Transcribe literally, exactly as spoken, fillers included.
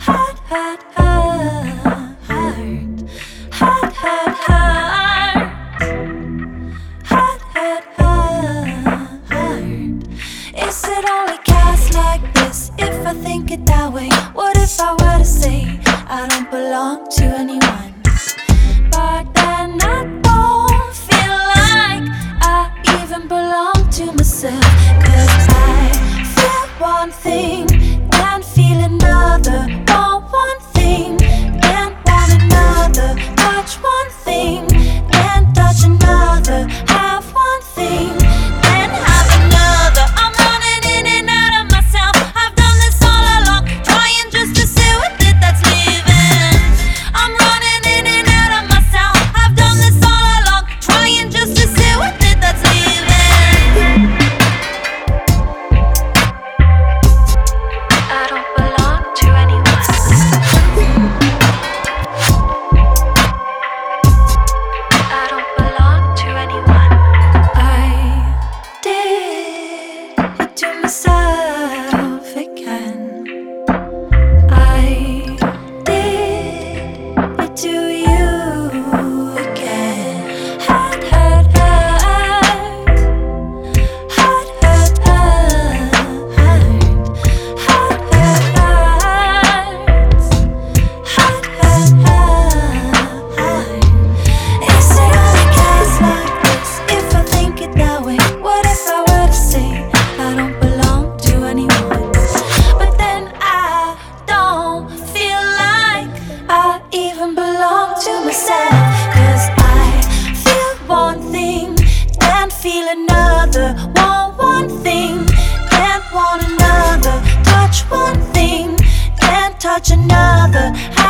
Hot, hot, hot, hot, hot, hot, hot, hot, hot, hot, hot. Is it only cast like this if I think it that way? What if I were to say I don't belong to anyone? But then I don't feel like I even belong to myself. Cause I feel one thing, then feel another. Want one thing, then want another. Touch one thing, then touch another. Have one thing, then have another. I'm running in and out of myself. I've done this all along, trying just to see what it that's leaving. I'm running in and out of myself. I've done this all along, trying just to see what it that's leaving. I don't belong to anyone. I don't belong to anyone. I did it to myself again. I did it to you again. Hot, hot, hot, hot, hot, hot, hot, hot, hot, hot, hot, hot. Is it only cast like this if I think it that way? What if I were to say I don't belong to anyone? But then I don't feel like I even belong to myself. Cause I feel one thing, then feel another. Want one thing, then want another. Touch one thing, then touch another.